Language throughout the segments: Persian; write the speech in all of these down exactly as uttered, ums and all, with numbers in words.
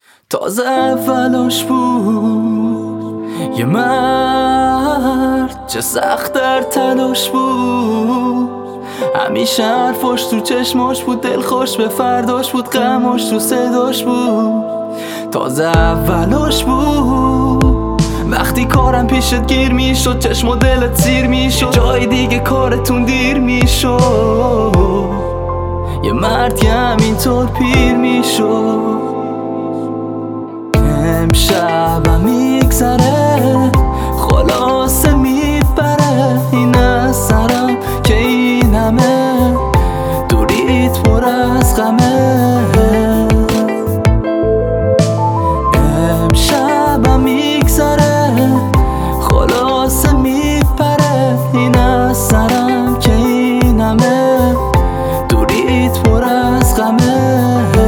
تازه اولش بود یه مرد، چه سخت در تلاش بود. همیشه حرفاش تو چشماش بود، دل خوش به فرداش بود، غماش تو صداش بود. تازه اولش بود وقتی کارم پیشت گیر میشد، چشم و دلت سیر میشد، جای دیگه کارتون دیر میشد. یه مرد که همینطور پیر میشد. امشبم میگذره خلاصه میبره این از سرم که این همه دوریت پر از غمه. امشبم میگذره خلاصه میبره این از سرم که این همه دوریت پر از غمه.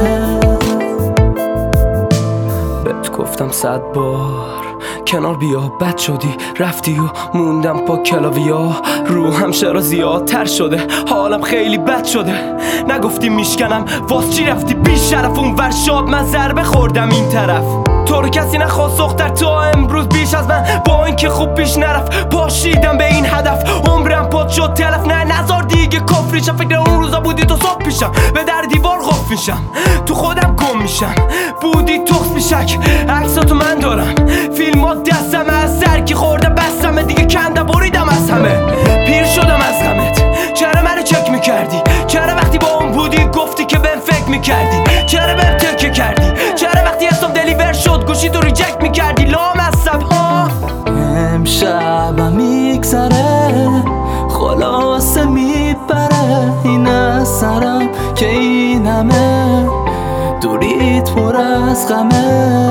گفتم صد بار کنار بیا، بد شدی رفتی و موندم پا کلاویا. روحم چرا زیادتر شده، حالم خیلی بد شده. نگفتی میشکنم واس چی رفتی بی شرف اون ور شاد، من ضربه خوردم این طرف. تو رو کسی نخواست دختر تا امروز بیش از من، با اینکه خوب پیش نرفت پاشیدم به این هدف. عمرم پاد شد تلف، نه نزار دیگه کفریشم. فکر اون روزا بودی تو صبح پیشم، به در دیوار غف میشم، تو خودم گم میشم. بودی تخت میشک عکساتو من دارم، فیلمات دستم از سر که خورده بستم دیگه، کنده بریدم از همه. پیر شدم از غمت، چرا منو چک میکردی؟ چرا وقتی با اون بودی گفتی که بهم فکر میکردی؟ چرا بهم تکه کردی؟ چرا وقتی اسم دلیور شد گوشی تو ریجکت میکردی؟ لام از سب ها. امشبم میگذره خلاصه میبره این از سرم که این همه دوریت پر از غمه.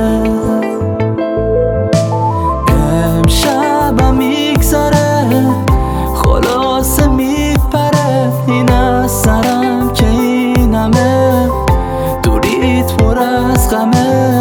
امشبم میگذره خلاصه میپره این از سرم که این همه دوریت پر از غمه.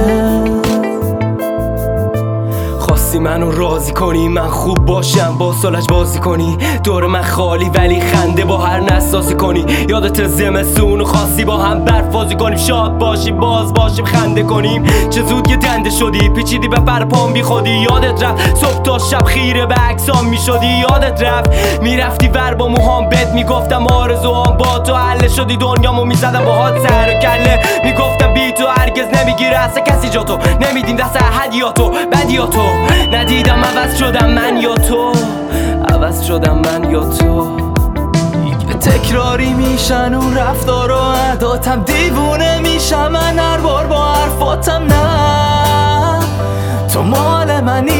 خواستی منو راضی کنی، من خوب باشم با سالش بازی کنی، دور من خالی ولی خنده با هر نسازی کنی. یادت زمستون و خواستی با هم برف بازی کنیم، شاد باشیم باز باشیم خنده کنیم. چه زود یه دنده شدی پیچیدی به پر پام بی خودی. یادت رفت صبح تا شب خیره به عکسام میشدی. یادت رفت میرفتی ور با موهام بهت میگفتم آرزوام با تو حل شدی. دنیامو میزدم باهات سر و کله، میگفتم بی تو هرگز نمیگیره اصلا کسی جا تو، نمیدیم دست هدیاتو بدیاتو. ندیدم عوض شدم من یا تو، عوض شدم من یا تو. دیگه تکراری میشن اون رفتار و عاداتم، دیوونه میشم من هر بار با حرفاتم. نه تو مال منی